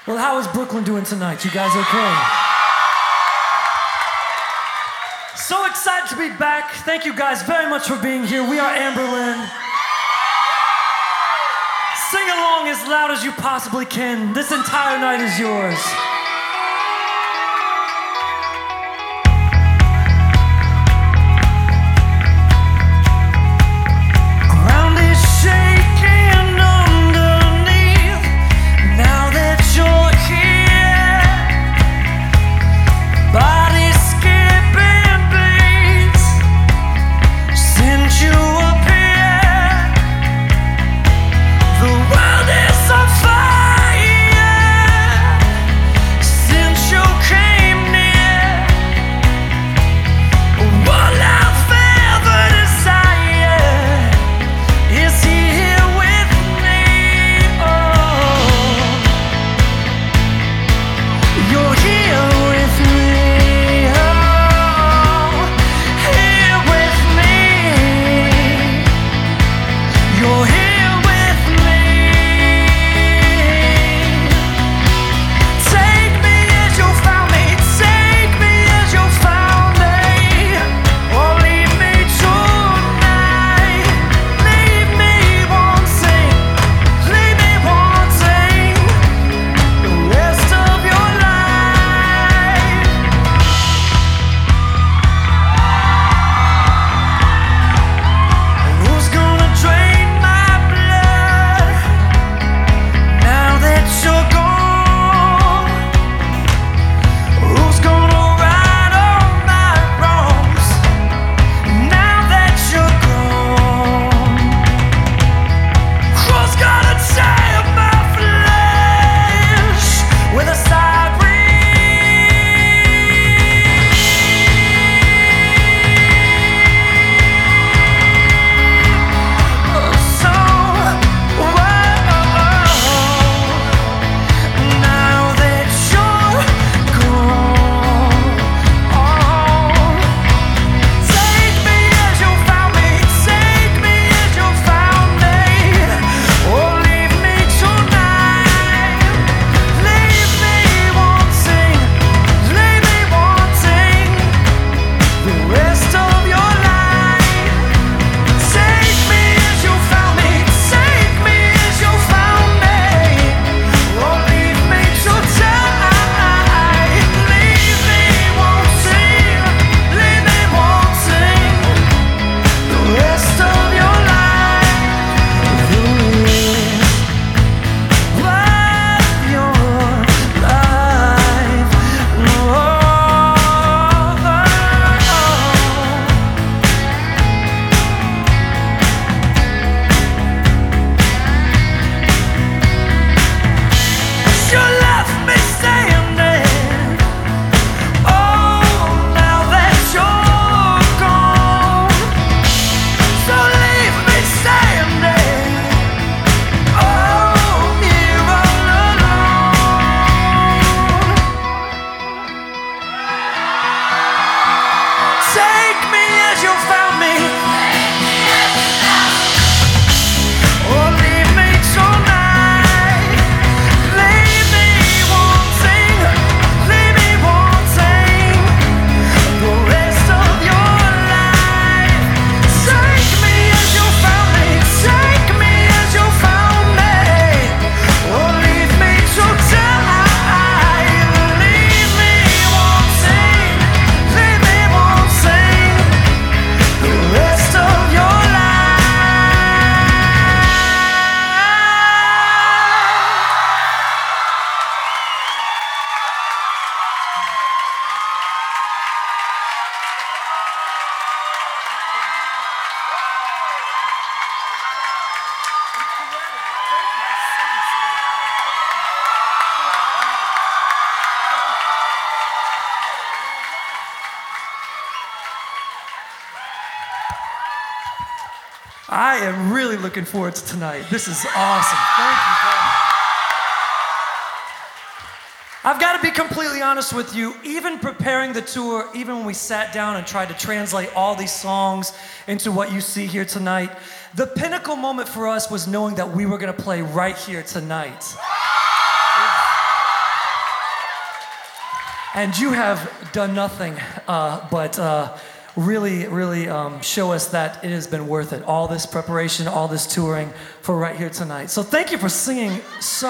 Well, how is Brooklyn doing tonight? You guys okay? So excited to be back. Thank you guys very much for being here. We are Amberlin. Sing along as loud as you possibly can. This entire night is yours. I am really looking forward to tonight. This is awesome. Thank you very much. I've got to be completely honest with you. Even preparing the tour, even when we sat down and tried to translate all these songs into what you see here tonight, the pinnacle moment for us was knowing that we were going to play right here tonight. And you have done nothing but really, really show us that it has been worth it. All this preparation, all this touring for right here tonight. So thank you for singing so...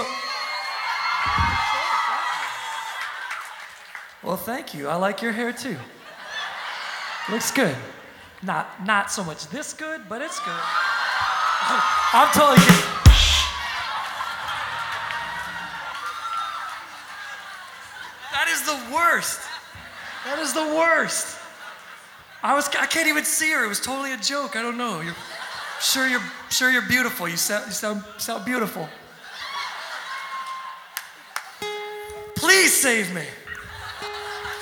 Well, thank you. I like your hair too. Looks good. Not so much this good, but it's good. I'm totally kidding. That is the worst. That is the worst. I can't even see her. It was totally a joke. I don't know. You're beautiful. You sound beautiful. Please save me.